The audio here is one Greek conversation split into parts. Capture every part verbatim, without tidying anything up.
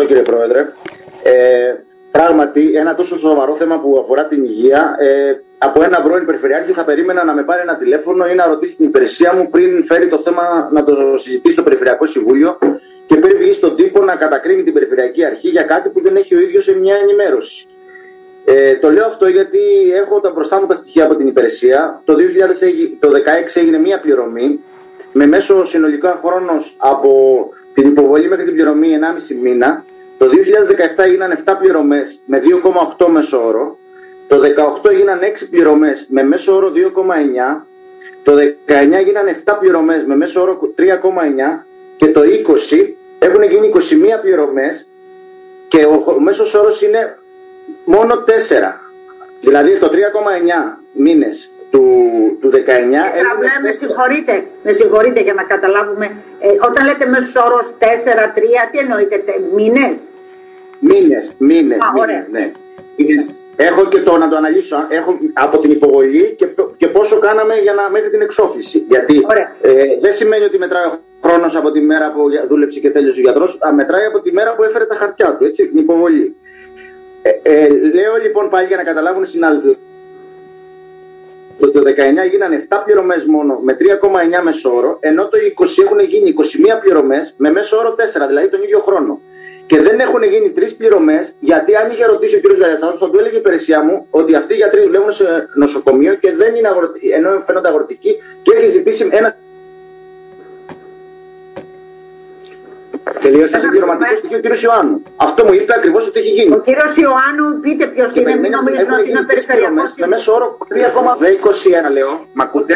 Ευχαριστώ κύριε Πρόεδρε. Ε, πράγματι, ένα τόσο σοβαρό θέμα που αφορά την υγεία, ε, από ένα πρώην Περιφερειάρχη θα περίμενα να με πάρει ένα τηλέφωνο ή να ρωτήσει την υπηρεσία μου πριν φέρει το θέμα να το συζητήσει στο Περιφερειακό Συμβούλιο και πριν βγει στον τύπο να κατακρίνει την Περιφερειακή Αρχή για κάτι που δεν έχει ο ίδιος σε μια ενημέρωση. Ε, το λέω αυτό γιατί έχω τα μπροστά μου τα στοιχεία από την υπηρεσία. Το δύο χιλιάδες δεκαέξι έγινε μία πληρωμή με μέσο συνολικά χρόνος από την υποβολή μέχρι την πληρωμή ενάμιση μήνα. Το δύο χιλιάδες δεκαεπτά έγιναν επτά πληρωμές με δύο κόμμα οκτώ μέσο όρο. Το δεκαοκτώ έγιναν έξι πληρωμές με μέσο όρο δύο κόμμα εννιά. Το δεκαεννιά έγιναν επτά πληρωμές με μέσο όρο τρία κόμμα εννιά. Και το είκοσι έχουν γίνει είκοσι μία πληρωμές και ο μέσος όρος είναι μόνο τέσσερα. Δηλαδή το τρία κόμμα εννιά μήνες του, του δεκαεννιά. Ε, με, συγχωρείτε, με συγχωρείτε για να καταλάβουμε. Ε, όταν λέτε μέσος όρος τέσσερα τρία, τι εννοείτε, τε, μήνες? Μήνες, μήνες, Α, μήνες, ναι. Έχω και το να το αναλύσω έχω από την υποβολή και, και πόσο κάναμε για να μέχρι την εξόφληση. Γιατί ε, δεν σημαίνει ότι μετράει ο χρόνος από τη μέρα που δούλεψε και τέλειωσε ο γιατρός, α, μετράει από τη μέρα που έφερε τα χαρτιά του, έτσι, την υποβολή. Ε, ε, λέω λοιπόν πάλι για να καταλάβουν οι συνάδελφοι. Το δεκαεννιά γίνανε επτά πληρωμές μόνο με τρία κόμμα εννιά μέσο όρο, ενώ το είκοσι έχουν γίνει είκοσι μία πληρωμές με μέσο όρο τέσσερα, δηλαδή τον ίδιο χρόνο. Και δεν έχουν γίνει τρεις πληρωμές, γιατί αν είχε ρωτήσει ο κ. Γαλιατσάτος, θα του έλεγε η υπηρεσία μου ότι αυτοί οι γιατροί δουλεύουν σε νοσοκομείο και δεν είναι αγροτικοί, ενώ φαίνονται αγροτικοί, και έχει ζητήσει ένα. Τελείωσε συμπληρωματικό στοιχείο ο κ. Ιωάννου. Αυτό μου είπε ακριβώς ότι έχει γίνει. Ο κ. Ιωάννου, πείτε ποιος είναι, μην νομίζουν ότι είναι περιφερειακός. Με μέσο όρο τρία κόμμα είκοσι ένα λέω. Μ' ακούτε?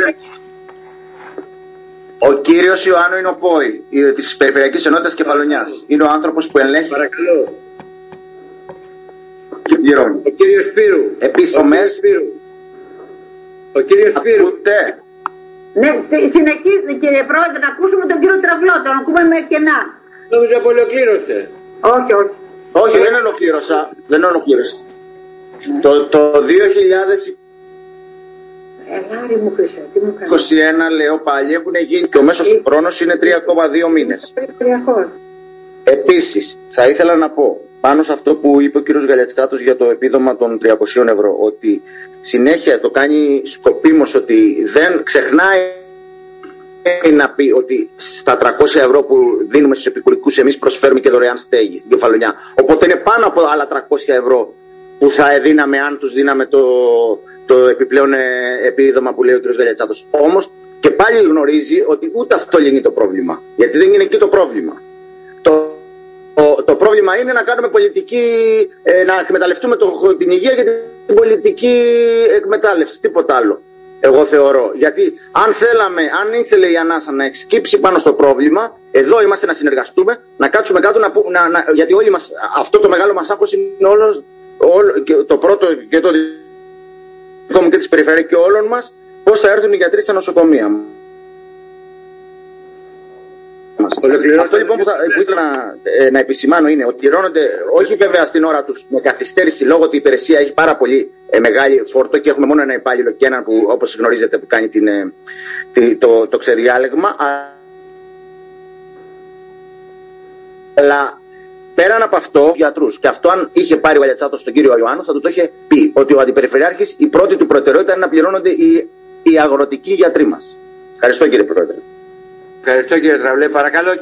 Ο κύριος Ιωάννου είναι ο ΠΟΗ της Περιφερειακής Ενότητας Κεφαλονιάς. Είναι ο άνθρωπος που ελέγχει. Παρακαλώ. Και πληρώνει. Ο κύριος Σπύρου. Επίσημες. Ο κύριος Σπύρου. Ακούτε? Ναι, συνεχίζετε κύριε Πρόεδρε, να ακούσουμε τον κύριο Τραυλό, τον ακούμε με κενά. Νόμιζα που ολοκλήρωσε. Όχι, όχι. Όχι, δεν ολοκλήρωσα. Δεν ολοκλήρωσα. Το, το δύο χιλιάδες είκοσι ένα λέω πάλι έχουν γίνει και ο μέσος χρόνος είναι τρία κόμμα δύο μήνες. Επίσης, θα ήθελα να πω πάνω σε αυτό που είπε ο κύριος Γαλιατσάτος για το επίδομα των τριακοσίων ευρώ, ότι συνέχεια το κάνει σκοπίμως, ότι δεν ξεχνάει να πει ότι στα τριακόσια ευρώ που δίνουμε στους επικουρικούς εμείς προσφέρουμε και δωρεάν στέγη στην Κεφαλονιά. Οπότε είναι πάνω από άλλα τριακόσια ευρώ που θα δίναμε αν τους δίναμε το, το επιπλέον επίδομα που λέει ο κ. Γαλιατσάτος. Όμως και πάλι γνωρίζει ότι ούτε αυτό λύνει το πρόβλημα. Γιατί δεν είναι εκεί το πρόβλημα. Το, το, το πρόβλημα είναι να κάνουμε πολιτική, ε, να εκμεταλλευτούμε το, την υγεία για την πολιτική εκμετάλλευση. Τίποτα άλλο. Εγώ θεωρώ. Γιατί αν θέλαμε, αν ήθελε η Ανάσα να εξκύψει πάνω στο πρόβλημα, εδώ είμαστε να συνεργαστούμε, να κάτσουμε κάτω, να, να, να, γιατί όλοι μας, αυτό το μεγάλο μας άγχος είναι όλο, όλο, και το πρώτο και το δικό μου και της περιφέρειας και όλων μας, πώς θα έρθουν οι γιατροί στα νοσοκομεία. Αυτό λοιπόν που, θα, που ήθελα να, ε, να επισημάνω είναι ότι πληρώνονται, όχι βέβαια στην ώρα τους με καθυστέρηση, λόγω ότι η υπηρεσία έχει πάρα πολύ ε, μεγάλη φόρτο και έχουμε μόνο ένα υπάλληλο και έναν που, όπως γνωρίζετε, που κάνει την, ε, τη, το, το ξεδιάλεγμα. Αλλά πέραν από αυτό, γιατρούς, και αυτό αν είχε πάρει ο Γαλιατσάτος στον κύριο Ιωάννου, θα του το είχε πει ότι ο Αντιπεριφερειάρχης, η πρώτη του προτεραιότητα είναι να πληρώνονται οι, οι αγροτικοί γιατροί μας. Ευχαριστώ κύριε Πρόεδρε. Ευχαριστώ κύριε Τραυλέ. Παρακαλώ.